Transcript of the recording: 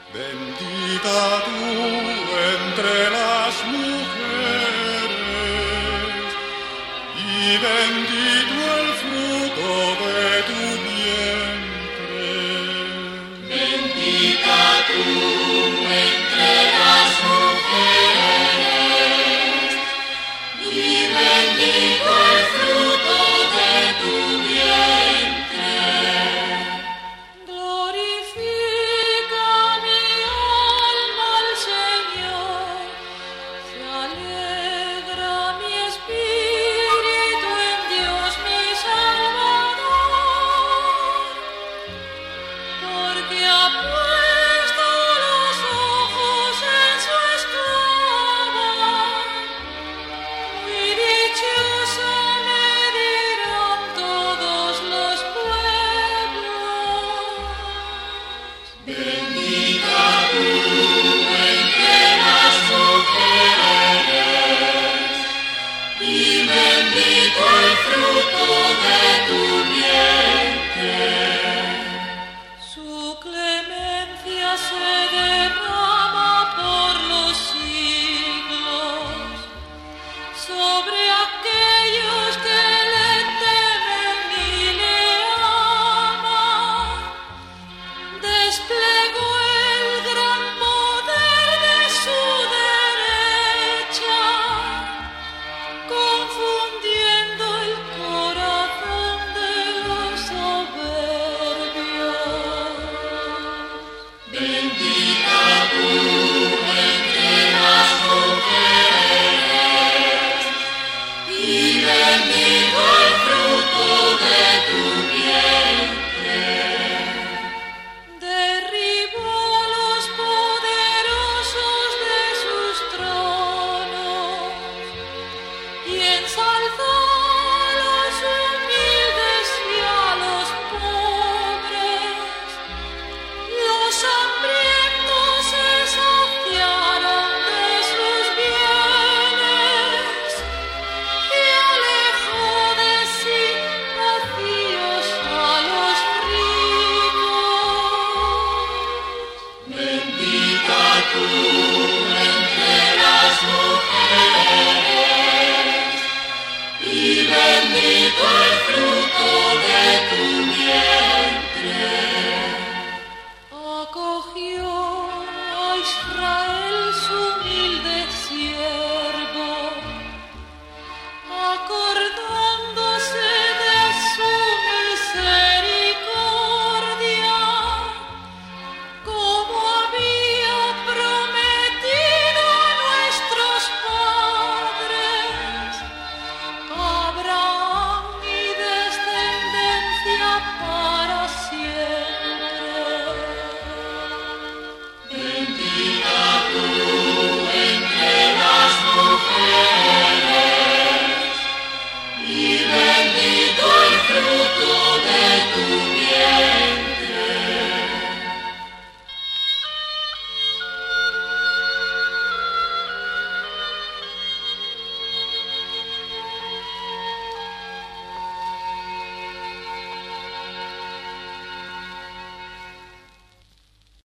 Bendita tú entre las mujeres y bendito el fruto de tu vientre. Bendita tú entre las mujeres y bendito el fruto de tu vientre. Glorifica mi alma al Señor, se alegra mi espíritu en Dios mi Salvador, porque ha puesto los ojos en su esclava. Muy dichosa me dirán todos los pueblos. Bendita tú entre las mujeres y bendito el fruto de tu